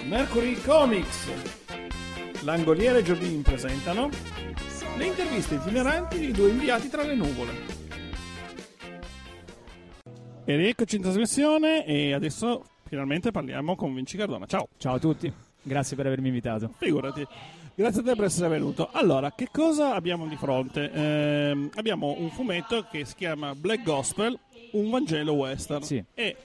Mercury Comics, Langoliere e Giordin presentano le interviste itineranti di due inviati tra le nuvole. E rieccoci in trasmissione e adesso finalmente parliamo con Vinci Cardona. Ciao. Ciao a tutti, grazie per avermi invitato. Figurati. Grazie a te per essere venuto. Allora, che cosa abbiamo di fronte? Abbiamo un fumetto che si chiama Black Gospel, un Vangelo western. Sì. E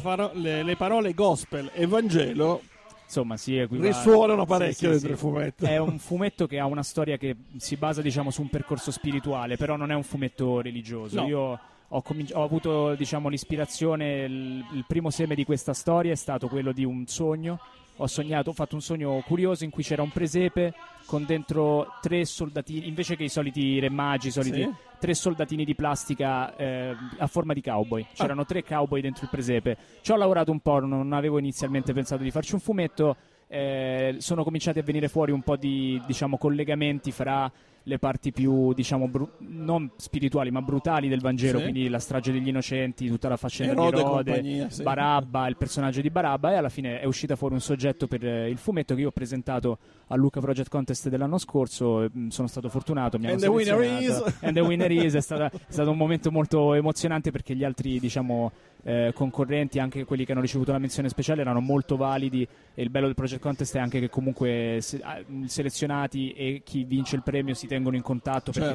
le parole gospel e Vangelo, insomma, si equivalgono, risuonano parecchio dentro sì. il fumetto. È un fumetto che ha una storia che si basa, diciamo, su un percorso spirituale, però non è un fumetto religioso. No. Io ho avuto, diciamo, l'ispirazione, il primo seme di questa storia è stato quello di un sogno. Ho fatto un sogno curioso in cui c'era un presepe con dentro 3 soldatini, invece che i soliti re magi, Sì. 3 soldatini di plastica a forma di cowboy. C'erano 3 cowboy dentro il presepe. Ci ho lavorato un po', non avevo inizialmente pensato di farci un fumetto. Sono cominciati a venire fuori un po' di, diciamo, collegamenti fra le parti più, diciamo, non spirituali ma brutali del Vangelo, Sì. quindi la strage degli innocenti, tutta la faccenda Erode di e Erode, compagnia, sì. Barabba, il personaggio di Barabba, e alla fine è uscita fuori un soggetto per il fumetto che io ho presentato al Luca Project Contest dell'anno scorso. Sono stato fortunato, mi hanno And the winner selezionato. is? And the winner is. È stato un momento molto emozionante perché gli altri, diciamo, concorrenti, anche quelli che hanno ricevuto la menzione speciale, erano molto validi, e il bello del Project Contest è anche che comunque selezionati e chi vince il premio si tengono in contatto, perché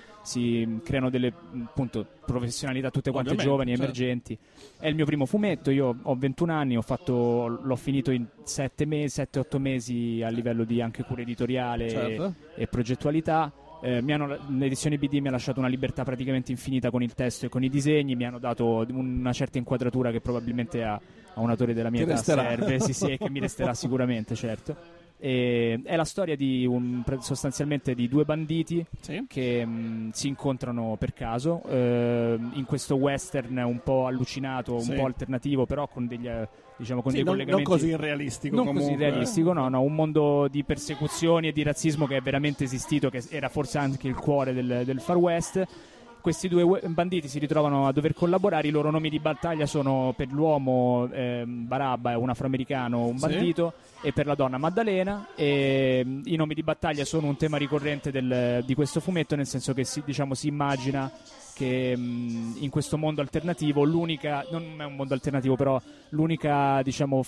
si creano delle, appunto, professionalità tutte quante giovani, emergenti. È il mio primo fumetto, io ho 21 anni, l'ho finito in 7-8 mesi a livello di anche cura editoriale e progettualità. L'edizione BD mi ha lasciato una libertà praticamente infinita con il testo e con i disegni, mi hanno dato una certa inquadratura che probabilmente a un autore della mia età serve, sì, che mi resterà sicuramente, certo. E è la storia di sostanzialmente di 2 banditi che si incontrano per caso in questo western un po' allucinato, un po' alternativo, però con degli, diciamo, con dei collegamenti non così irrealistico, non comunque, così realistico, no, un mondo di persecuzioni e di razzismo che è veramente esistito, che era forse anche il cuore del Far West. Questi 2 banditi si ritrovano a dover collaborare, i loro nomi di battaglia sono: per l'uomo Barabba, è un afroamericano, un bandito, e per la donna Maddalena, e i nomi di battaglia sono un tema ricorrente di questo fumetto, nel senso che si immagina che in questo mondo alternativo non è un mondo alternativo, però l'unica, diciamo,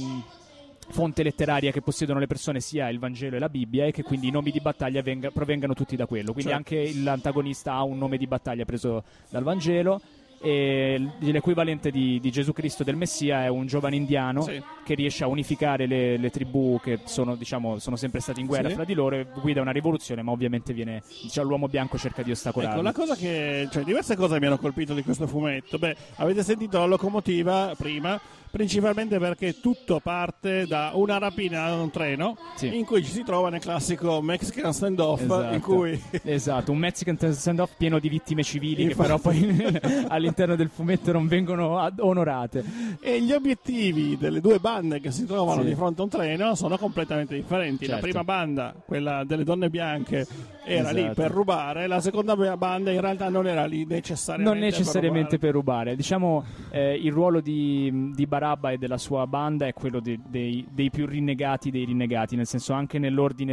fonte letteraria che possiedono le persone sia il Vangelo e la Bibbia, e che quindi i nomi di battaglia provengano tutti da quello. Quindi anche l'antagonista ha un nome di battaglia preso dal Vangelo, e l'equivalente di Gesù Cristo, del Messia, è un giovane indiano che riesce a unificare le tribù che sono sempre state in guerra fra di loro, e guida una rivoluzione, ma ovviamente l'uomo bianco cerca di ostacolarlo. Ecco, la cosa diverse cose mi hanno colpito di questo fumetto. Avete sentito la locomotiva prima, principalmente perché tutto parte da una rapina a un treno in cui ci si trova nel classico Mexican standoff, in cui un Mexican standoff pieno di vittime civili, che però poi all'interno del fumetto non vengono onorate, e gli obiettivi delle 2 bande che si trovano di fronte a un treno sono completamente differenti. La prima banda, quella delle donne bianche, era lì per rubare, la seconda banda in realtà non era lì necessariamente per rubare. Diciamo, il ruolo di Barabba e della sua banda è quello dei più rinnegati dei rinnegati, nel senso, anche nell'ordine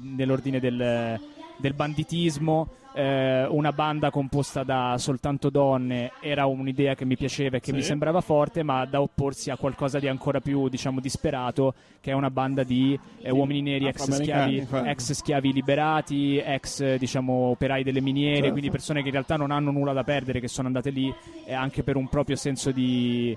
del banditismo, una banda composta da soltanto donne era un'idea che mi piaceva e che mi sembrava forte, ma da opporsi a qualcosa di ancora più, diciamo, disperato, che è una banda di uomini neri, ex schiavi liberati, diciamo, operai delle miniere, quindi persone che in realtà non hanno nulla da perdere, che sono andate lì anche per un proprio senso di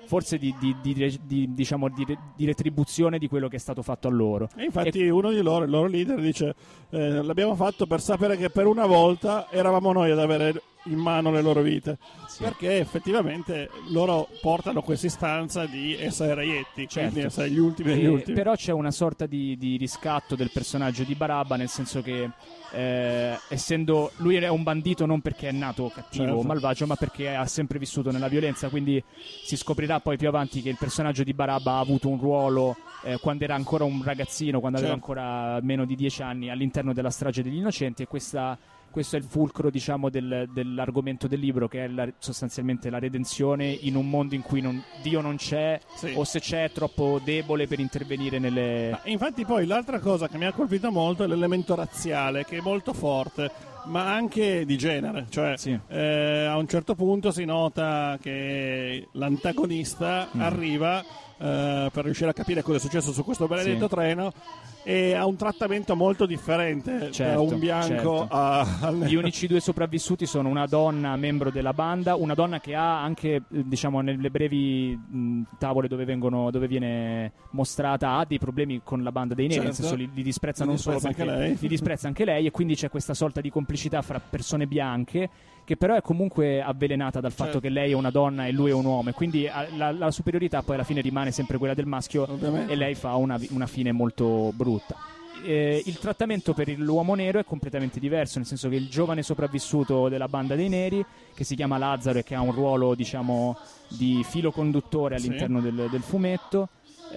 retribuzione di quello che è stato fatto a loro. E infatti uno di loro, il loro leader, dice: l'abbiamo fatto per sapere che per una volta eravamo noi ad avere in mano le loro vite, perché effettivamente loro portano questa istanza di essere reietti, quindi essere gli ultimi degli ultimi. Però c'è una sorta di riscatto del personaggio di Barabba, nel senso che essendo lui è un bandito non perché è nato cattivo o malvagio, ma perché ha sempre vissuto nella violenza, quindi si scoprirà poi più avanti che il personaggio di Barabba ha avuto un ruolo quando era ancora un ragazzino, quando aveva ancora meno di 10 anni, all'interno della strage degli innocenti, e questa questo è il fulcro, diciamo, dell'argomento del libro, che è sostanzialmente la redenzione in un mondo in cui Dio non c'è, o se c'è è troppo debole per intervenire nelle... Infatti poi l'altra cosa che mi ha colpito molto è l'elemento razziale, che è molto forte, ma anche di genere, cioè a un certo punto si nota che l'antagonista arriva per riuscire a capire cosa è successo su questo benedetto treno, e ha un trattamento molto differente da un bianco al nero. Gli unici due sopravvissuti sono una donna membro della banda, una donna che ha anche, diciamo, nelle brevi tavole dove viene mostrata, ha dei problemi con la banda dei neri, nel senso li disprezza non solo perché li disprezza anche lei, e quindi c'è questa sorta di complicità fra persone bianche, che però è comunque avvelenata dal fatto che lei è una donna e lui è un uomo, e quindi la superiorità poi alla fine rimane sempre quella del maschio, e lei fa una fine molto brutta. Il trattamento per l'uomo nero è completamente diverso, nel senso che il giovane sopravvissuto della banda dei neri, che si chiama Lazzaro e che ha un ruolo, diciamo, di filo conduttore all'interno del fumetto,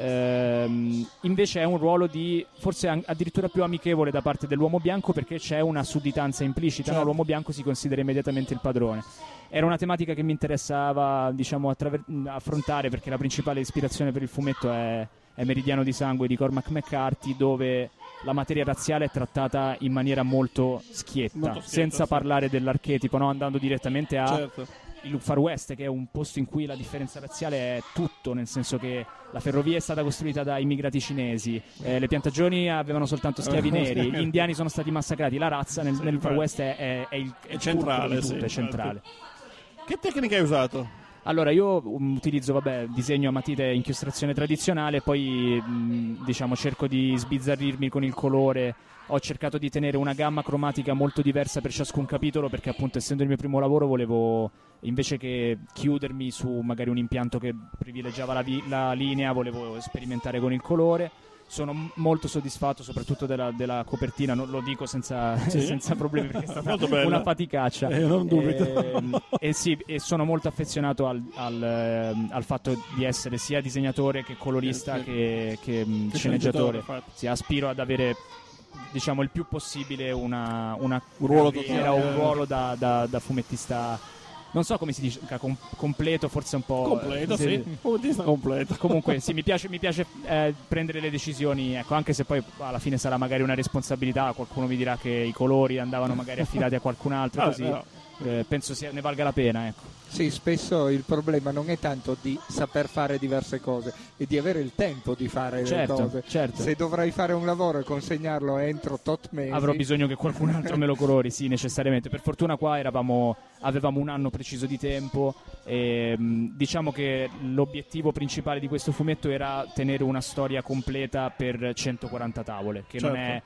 invece è un ruolo di forse addirittura più amichevole da parte dell'uomo bianco, perché c'è una sudditanza implicita, no? L'uomo bianco si considera immediatamente il padrone. Era una tematica che mi interessava, diciamo, affrontare, perché la principale ispirazione per il fumetto è Meridiano di sangue di Cormac McCarthy, dove la materia razziale è trattata in maniera molto schietta, senza parlare dell'archetipo, no? Andando direttamente a il Far West, che è un posto in cui la differenza razziale è tutto, nel senso che la ferrovia è stata costruita da immigrati cinesi, le piantagioni avevano soltanto schiavi neri, gli indiani sono stati massacrati, la razza nel Far West è centrale, tutto, è centrale. Che tecnica hai usato? Allora, io utilizzo, disegno a matita e inchiostrazione tradizionale, poi diciamo cerco di sbizzarrirmi con il colore. Ho cercato di tenere una gamma cromatica molto diversa per ciascun capitolo, perché appunto, essendo il mio primo lavoro, volevo, invece che chiudermi su magari un impianto che privilegiava la linea, volevo sperimentare con il colore. Sono molto soddisfatto soprattutto della copertina, non lo dico senza problemi, perché è stata una faticaccia, non dubito. E sono molto affezionato al fatto di essere sia disegnatore che colorista che sceneggiatore. Aspiro ad avere, diciamo, il più possibile un ruolo da fumettista. Non so come si dice, completo, forse un po'... Completo, fumettista completo. Comunque, sì, mi piace prendere le decisioni, ecco, anche se poi alla fine sarà magari una responsabilità, qualcuno mi dirà che i colori andavano magari affidati a qualcun altro, così penso ne valga la pena, ecco. Sì, spesso il problema non è tanto di saper fare diverse cose, è di avere il tempo di fare le cose. Certo. Se dovrai fare un lavoro e consegnarlo entro tot mesi, avrò bisogno che qualcun altro me lo colori, sì, necessariamente. Per fortuna qua avevamo un anno preciso di tempo, e diciamo che l'obiettivo principale di questo fumetto era tenere una storia completa per 140 tavole, che non è...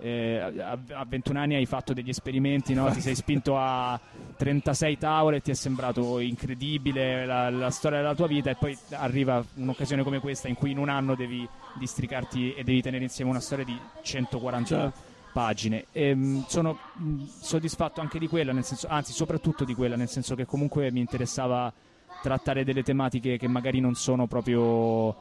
a 21 anni hai fatto degli esperimenti, no? Ti sei spinto a 36 tavole e ti è sembrato incredibile la storia della tua vita, e poi arriva un'occasione come questa in cui in un anno devi districarti e devi tenere insieme una storia di 140 pagine. Sono soddisfatto anche di quella, nel senso, anzi soprattutto di quella, nel senso che comunque mi interessava trattare delle tematiche che magari non sono proprio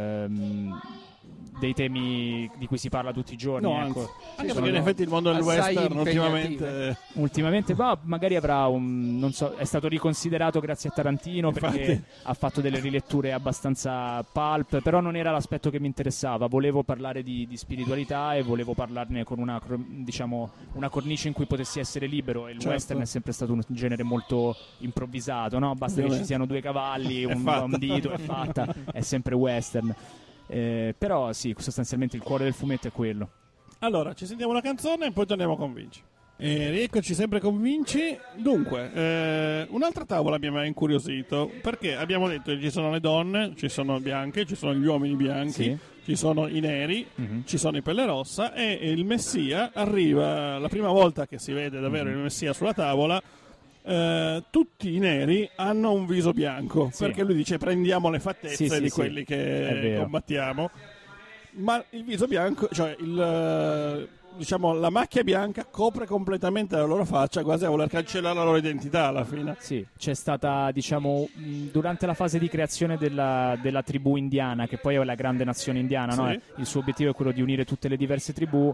dei temi di cui si parla tutti i giorni, ecco. Anche perché in effetti il mondo del western ultimamente magari avrà non so, è stato riconsiderato grazie a Tarantino, perché ha fatto delle riletture abbastanza pulp, però non era l'aspetto che mi interessava. Volevo parlare di spiritualità e volevo parlarne con una cornice in cui potessi essere libero, e il western è sempre stato un genere molto improvvisato, no? Basta che ci siano due cavalli, un dito, è fatta, è sempre western. Però sì, sostanzialmente il cuore del fumetto è quello. Allora, ci sentiamo una canzone e poi torniamo con Vinci. Rieccoci sempre con Vinci. Dunque, un'altra tavola mi ha incuriosito, perché abbiamo detto che ci sono le donne, ci sono bianche, ci sono gli uomini bianchi, ci sono i neri, ci sono i pelle rossa, e il Messia arriva, la prima volta che si vede davvero il Messia sulla tavola. Tutti i neri hanno un viso bianco, perché lui dice prendiamo le fattezze di quelli che combattiamo, ma il viso bianco, cioè diciamo la macchia bianca copre completamente la loro faccia, quasi a voler cancellare la loro identità alla fine. Sì, c'è stata, diciamo, durante la fase di creazione della tribù indiana, che poi è la grande nazione indiana, no? Il suo obiettivo è quello di unire tutte le diverse tribù.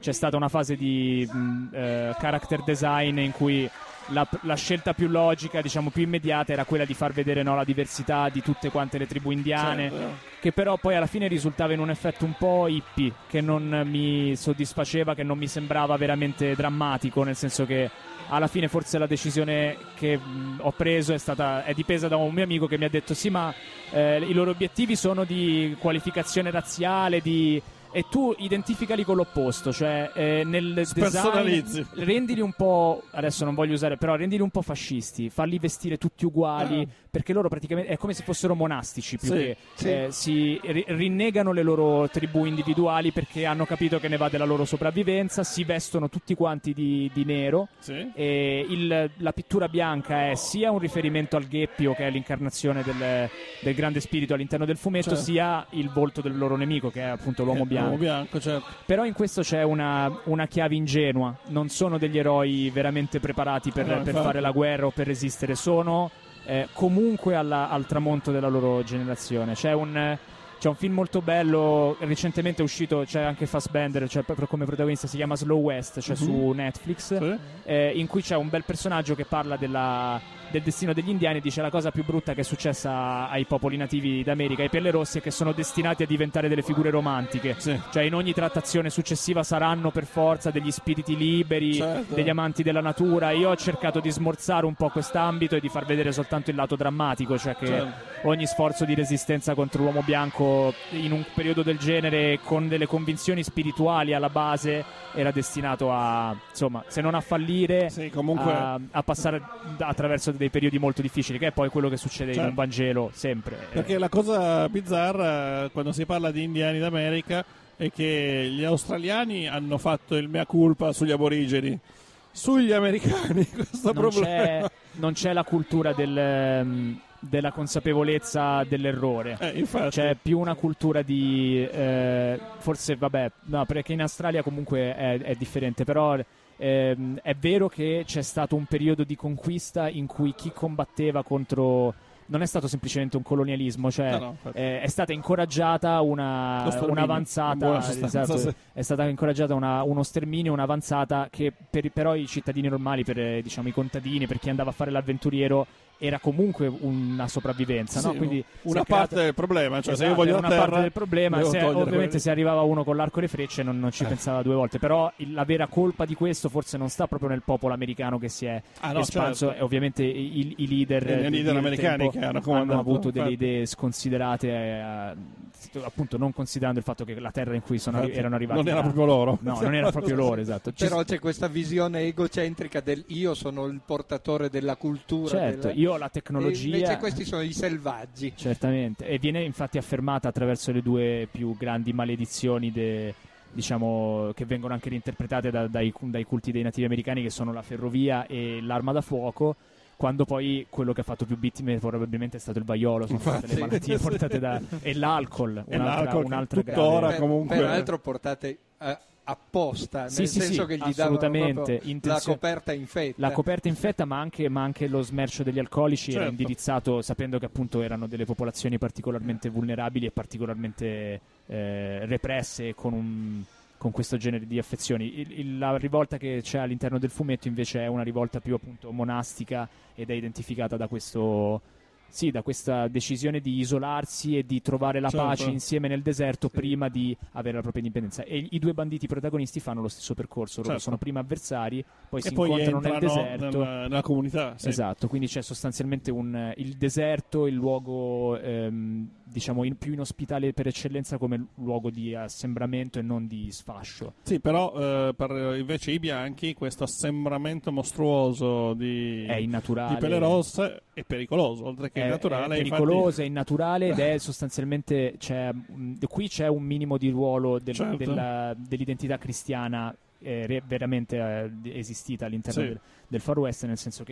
c'è stata una fase di character design in cui la scelta più logica, diciamo più immediata, era quella di far vedere, no, la diversità di tutte quante le tribù indiane, certo, che però poi alla fine risultava in un effetto un po' hippie, che non mi soddisfaceva, che non mi sembrava veramente drammatico, nel senso che alla fine forse la decisione che ho preso è dipesa da un mio amico che mi ha detto sì, ma i loro obiettivi sono di qualificazione razziale, e tu identificali con l'opposto, cioè nel design rendili un po', adesso non voglio usare, però rendili un po' fascisti, falli vestire tutti uguali, perché loro praticamente è come se fossero monastici più che si rinnegano le loro tribù individuali perché hanno capito che ne va della loro sopravvivenza, si vestono tutti quanti di nero, e la pittura bianca è sia un riferimento al Gheppio, che è l'incarnazione del grande spirito all'interno del fumetto, sia il volto del loro nemico, che è appunto l'uomo bianco. Certo. Però in questo c'è una chiave ingenua, non sono degli eroi veramente preparati per fare la guerra o per resistere, sono comunque al tramonto della loro generazione. C'è un film molto bello, recentemente è uscito, c'è anche Fassbender, cioè proprio come protagonista, si chiama Slow West, cioè su Netflix, in cui c'è un bel personaggio che parla del destino degli indiani e dice: la cosa più brutta che è successa ai popoli nativi d'America, ai pelle rossi, è che sono destinati a diventare delle figure romantiche, cioè in ogni trattazione successiva saranno per forza degli spiriti liberi, degli amanti della natura. Io ho cercato di smorzare un po' quest'ambito e di far vedere soltanto il lato drammatico, cioè che ogni sforzo di resistenza contro l'uomo bianco in un periodo del genere, con delle convinzioni spirituali alla base, era destinato a, insomma, se non a fallire, comunque a passare attraverso dei periodi molto difficili, che è poi quello che succede in un Vangelo sempre. Perché la cosa bizzarra quando si parla di indiani d'America è che gli australiani hanno fatto il mea culpa sugli aborigeni, sugli americani questo problema non c'è la cultura della consapevolezza dell'errore, c'è più una cultura di forse perché in Australia comunque è different, però è vero che c'è stato un periodo di conquista in cui chi combatteva contro non è stato semplicemente un colonialismo, cioè è stata incoraggiata un'avanzata, è stata incoraggiata uno sterminio, un'avanzata che però i cittadini normali, per diciamo i contadini, per chi andava a fare l'avventuriero, era comunque una sopravvivenza, no? Quindi una parte del problema, cioè se io voglio una parte del problema, ovviamente se arrivava uno con l'arco e le frecce non ci pensava due volte, però la vera colpa di questo forse non sta proprio nel popolo americano che si è espanso, e ovviamente i leader americani che hanno avuto delle idee sconsiderate, appunto non considerando il fatto che la terra in cui erano arrivati non era proprio loro, non era proprio loro, esatto. Però c'è questa visione egocentrica del io sono il portatore della cultura, io la tecnologia, invece questi sono i selvaggi, certamente, e viene infatti affermata attraverso le due più grandi maledizioni diciamo che vengono anche reinterpretate dai culti dei nativi americani, che sono la ferrovia e l'arma da fuoco, quando poi quello che ha fatto più vittime probabilmente è stato il vaiolo, sono state le malattie portate e l'alcol, un'altra grave, comunque peraltro portate apposta, nel senso che gli davano la coperta infetta, ma anche lo smercio degli alcolici era indirizzato, sapendo che appunto erano delle popolazioni particolarmente vulnerabili e particolarmente represse con questo genere di affezioni. La rivolta che c'è all'interno del fumetto invece è una rivolta più appunto monastica, ed è identificata da questa decisione di isolarsi e di trovare la pace insieme nel deserto prima di avere la propria indipendenza. E i due banditi protagonisti fanno lo stesso percorso, loro sono prima avversari, poi si incontrano nel deserto, nella comunità. Esatto, quindi c'è sostanzialmente il deserto, il luogo diciamo più inospitale per eccellenza, come luogo di assembramento e non di sfascio. Sì, però per invece i bianchi questo assembramento mostruoso di pelle rosse è pericoloso, oltre che innaturale. È pericoloso, è innaturale, ed è sostanzialmente qui c'è un minimo di ruolo dell'identità cristiana veramente esistita all'interno del Far West, nel senso che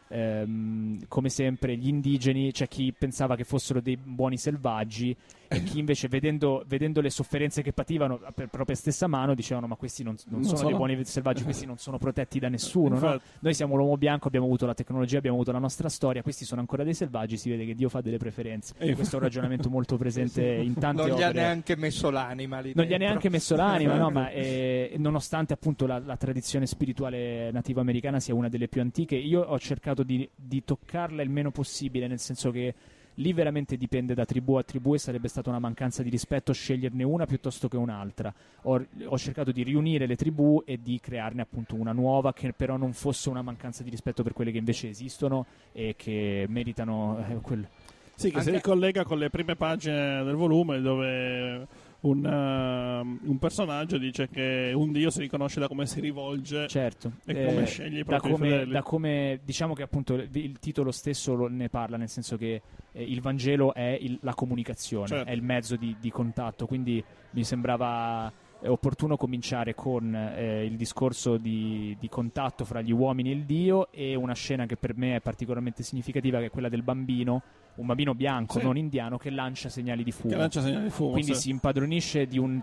come sempre gli indigeni, c'è chi pensava che fossero dei buoni selvaggi e chi invece vedendo le sofferenze che pativano per propria stessa mano dicevano ma questi non sono dei buoni selvaggi, questi non sono protetti da nessuno, no? Noi siamo l'uomo bianco, abbiamo avuto la tecnologia, abbiamo avuto la nostra storia, questi sono ancora dei selvaggi, si vede che Dio fa delle preferenze. Questo è un ragionamento molto presente in tante opere. Non gli ha neanche messo l'anima lì non dentro. Gli ha neanche messo l'anima, no? Ma nonostante appunto la tradizione spirituale nativa americana sia una delle più antiche, io ho cercato di toccarla il meno possibile, nel senso che lì veramente dipende da tribù a tribù e sarebbe stata una mancanza di rispetto sceglierne una piuttosto che un'altra. Ho cercato di riunire le tribù e di crearne appunto una nuova che però non fosse una mancanza di rispetto per quelle che invece esistono e che meritano quel... Sì, che si ricollega con le prime pagine del volume dove un personaggio dice che un dio si riconosce da come si rivolge, certo, e come sceglie i propri fedeli. Da come, diciamo che appunto il titolo stesso ne parla, nel senso che il Vangelo è la comunicazione, certo, è il mezzo di contatto, quindi mi sembrava opportuno cominciare con il discorso di contatto fra gli uomini e il Dio, e una scena che per me è particolarmente significativa, che è quella del bambino, un bambino bianco, non indiano, che lancia segnali di fumo. Quindi si impadronisce di un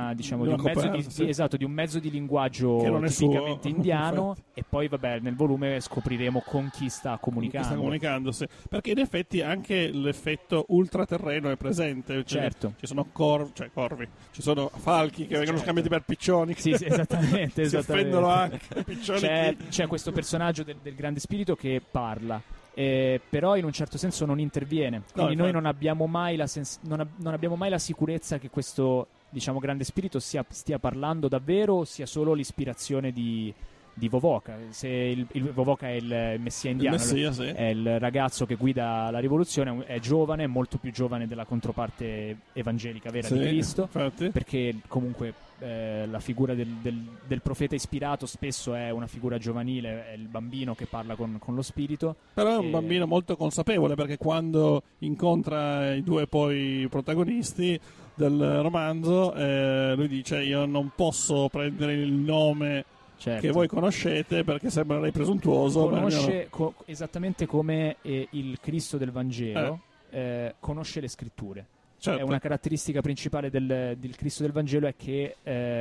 mezzo di linguaggio tipicamente indiano, e poi vabbè nel volume scopriremo con chi sta comunicando. Sì. Perché in effetti anche l'effetto ultraterreno è presente. Certo. Ci sono corvi, ci sono falchi che vengono scambiati per piccioni. Sì, esattamente. Si offendono anche piccioni. C'è questo personaggio del grande spirito che parla. Però in un certo senso non interviene, quindi noi non abbiamo mai la sicurezza che questo, diciamo, grande spirito stia parlando davvero o sia solo l'ispirazione di Wovoka. Se il Wovoka è il messia indiano, è il ragazzo che guida la rivoluzione, è giovane, è molto più giovane della controparte evangelica vera di Cristo, infatti. Perché comunque la figura del profeta ispirato spesso è una figura giovanile, è il bambino che parla con lo spirito. Però è un bambino molto consapevole, perché quando incontra i due poi protagonisti del romanzo, lui dice: io non posso prendere il nome che voi conoscete perché sembrerei presuntuoso. Conosce esattamente come il Cristo del Vangelo conosce le scritture. Certo. È una caratteristica principale del Cristo del Vangelo, è che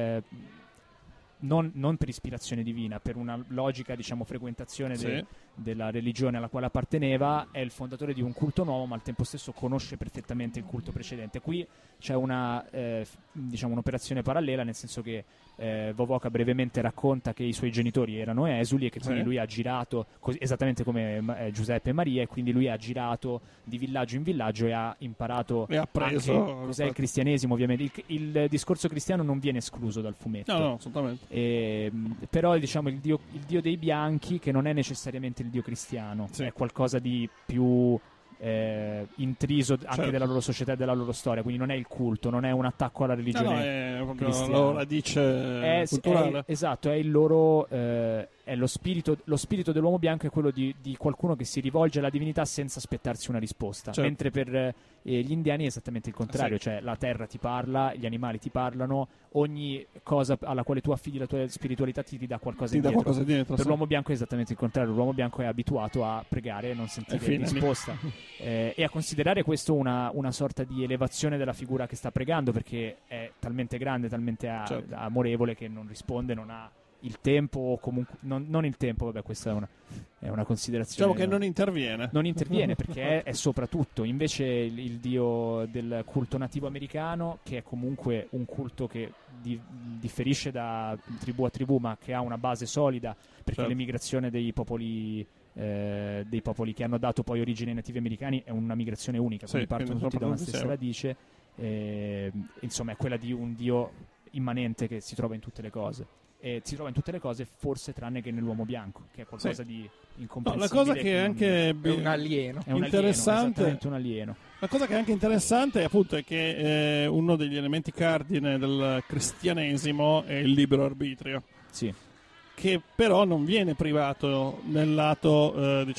non per ispirazione divina, per una logica, diciamo, frequentazione della religione alla quale apparteneva, è il fondatore di un culto nuovo, ma al tempo stesso conosce perfettamente il culto precedente. Qui c'è un'operazione parallela, nel senso che Wovoka brevemente racconta che i suoi genitori erano esuli e che quindi lui ha girato, esattamente come Giuseppe e Maria, e quindi lui ha girato di villaggio in villaggio e ha imparato e ha preso anche cos'è il cristianesimo, ovviamente. Il discorso cristiano non viene escluso dal fumetto. No, assolutamente. Però diciamo il dio dei bianchi, che non è necessariamente il dio cristiano, è qualcosa di più intriso anche della loro società e della loro storia, quindi non è il culto, non è un attacco alla religione, è proprio la loro radice culturale. Esatto, è il loro è lo spirito dell'uomo bianco, è quello di qualcuno che si rivolge alla divinità senza aspettarsi una risposta, mentre per gli indiani è esattamente il contrario, cioè la terra ti parla, gli animali ti parlano, ogni cosa alla quale tu affidi la tua spiritualità ti dà qualcosa indietro. Per l'uomo bianco è esattamente il contrario, l'uomo bianco è abituato a pregare e non sentire risposta, e a considerare questo una sorta di elevazione della figura che sta pregando, perché è talmente grande, talmente amorevole, che non risponde, non ha il tempo, o comunque non il tempo, vabbè, questa è una considerazione. Diciamo che non interviene perché è soprattutto. Invece il dio del culto nativo americano, che è comunque un culto che differisce da tribù a tribù, ma che ha una base solida, perché l'emigrazione dei popoli che hanno dato poi origine ai nativi americani è una migrazione unica, quindi partono tutti da una stessa radice, insomma è quella di un dio immanente che si trova in tutte le cose. E si trova in tutte le cose, forse tranne che nell'uomo bianco, che è qualcosa di incomprensibile. La cosa che è anche è un alieno. È interessante, un alieno. La cosa che è anche interessante, appunto, è che uno degli elementi cardine del cristianesimo è il libero arbitrio. Sì. Che però non viene privato nel lato,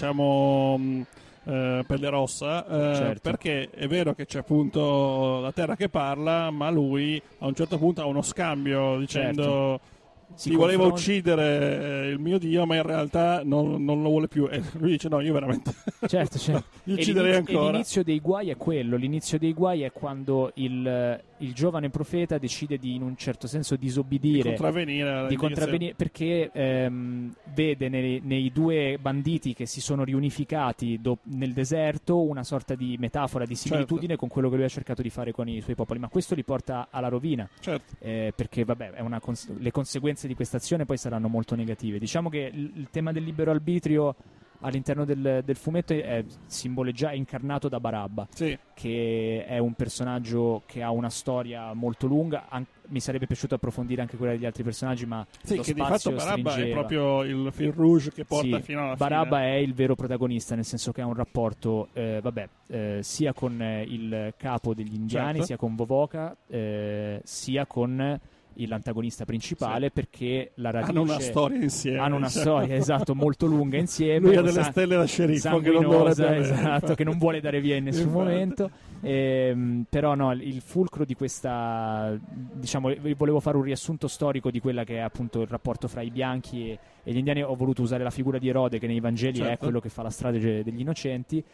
pelle rossa, perché è vero che c'è appunto la terra che parla, ma lui a un certo punto ha uno scambio dicendo si voleva uccidere il mio Dio, ma in realtà non lo vuole più. E lui dice: no, io veramente certo. li ucciderei ancora. E l'inizio dei guai è quello. L'inizio dei guai è quando il giovane profeta decide di, in un certo senso, disobbedire, di contravvenire, perché vede nei due banditi che si sono riunificati nel deserto una sorta di metafora, di similitudine con quello che lui ha cercato di fare con i suoi popoli, ma questo li porta alla rovina, perché vabbè, le conseguenze di questa azione poi saranno molto negative. Diciamo che il tema del libero arbitrio all'interno del fumetto è incarnato da Barabba, che è un personaggio che ha una storia molto lunga. Mi sarebbe piaciuto approfondire anche quella degli altri personaggi, ma lo che di fatto Barabba stringeva. è proprio il fil rouge che porta fino alla Barabba fine. è il vero protagonista, nel senso che ha un rapporto sia con il capo degli indiani, sia con Vovoka, sia con l'antagonista principale, perché la radice hanno una storia insieme, storia esatto molto lunga insieme. Lui ha delle stelle da sceriffo che non dovrebbe avere, che non vuole dare via in nessun momento, però no, il fulcro di questa, diciamo, volevo fare un riassunto storico di quella che è appunto il rapporto fra i bianchi e gli indiani. Ho voluto usare la figura di Erode, che nei Vangeli è quello che fa la strage degli innocenti.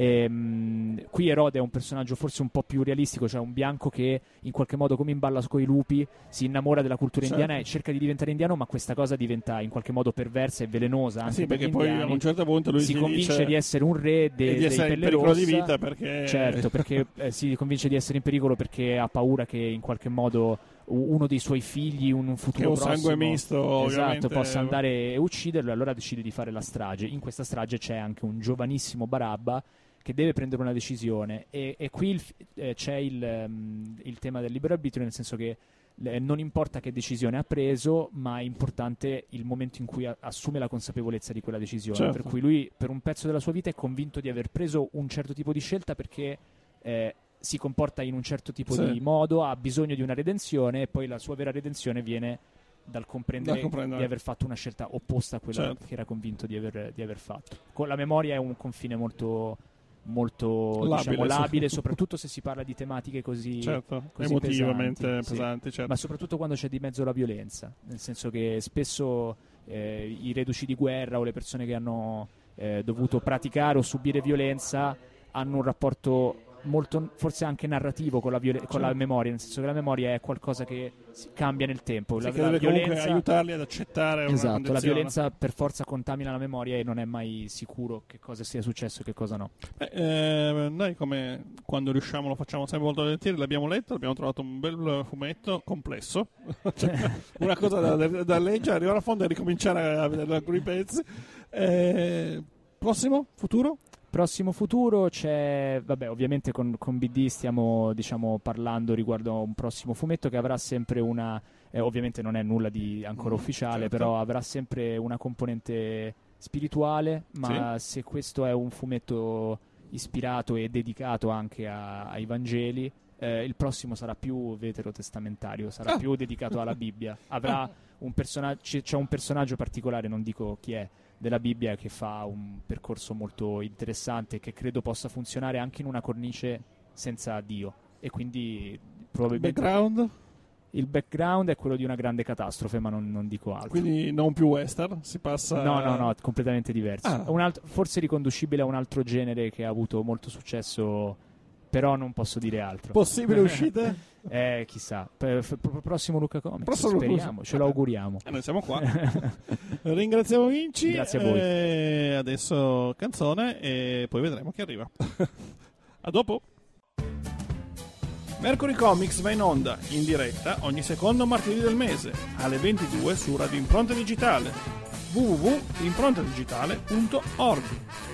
Qui Erode è un personaggio forse un po' più realistico, cioè un bianco che in qualche modo, come in Balla coi lupi, si innamora della cultura indiana e cerca di diventare indiano, ma questa cosa diventa in qualche modo perversa e velenosa anche per gli poi indiani. A un certo punto lui si convince di essere un re di essere in pericolo di vita, perché si convince di essere in pericolo perché ha paura che in qualche modo uno dei suoi figli, un futuro prossimo, sangue misto, possa andare e ucciderlo, e allora decide di fare la strage. In questa strage c'è anche un giovanissimo Barabba che deve prendere una decisione, e qui c'è il tema del libero arbitrio, nel senso che non importa che decisione ha preso, ma è importante il momento in cui assume la consapevolezza di quella decisione. Per cui lui per un pezzo della sua vita è convinto di aver preso un certo tipo di scelta, perché si comporta in un certo tipo di modo, ha bisogno di una redenzione, e poi la sua vera redenzione viene dal comprendere di aver fatto una scelta opposta a quella che era convinto di aver fatto. Con la memoria è un confine molto labile, soprattutto se si parla di tematiche così emotivamente pesanti, ma soprattutto quando c'è di mezzo la violenza, nel senso che spesso i reduci di guerra o le persone che hanno dovuto praticare o subire violenza hanno un rapporto molto, forse anche narrativo, con la memoria, nel senso che la memoria è qualcosa che cambia nel tempo. Che deve comunque aiutarli ad accettare una condizione. La violenza per forza contamina la memoria e non è mai sicuro che cosa sia successo e che cosa no. Noi, come quando riusciamo, lo facciamo sempre molto volentieri. L'abbiamo letto, abbiamo trovato un bel fumetto complesso, una cosa da leggere, arrivare a fondo e ricominciare a vedere alcuni pezzi. Prossimo futuro c'è, ovviamente con BD stiamo parlando riguardo a un prossimo fumetto che avrà sempre una, ovviamente non è nulla di ancora ufficiale, però avrà sempre una componente spirituale, ma se questo è un fumetto ispirato e dedicato anche ai Vangeli, il prossimo sarà più veterotestamentario, sarà più dedicato alla Bibbia. Avrà c'è un personaggio particolare, non dico chi è, della Bibbia, che fa un percorso molto interessante, che credo possa funzionare anche in una cornice senza Dio, e quindi probabilmente il background è quello di una grande catastrofe, ma non dico altro. Quindi non più western, si passa no, completamente diverso. Forse riconducibile a un altro genere che ha avuto molto successo, però non posso dire altro. Possibili uscite? Chissà, prossimo Lucca Comics, speriamo, ce lo auguriamo. Noi siamo qua. Ringraziamo Vinci. Grazie a voi. Adesso canzone e poi vedremo chi arriva. A dopo. Mercury Comics va in onda, in diretta, ogni secondo martedì del mese, alle 22 su Radio Impronta Digitale, www.improntadigitale.org.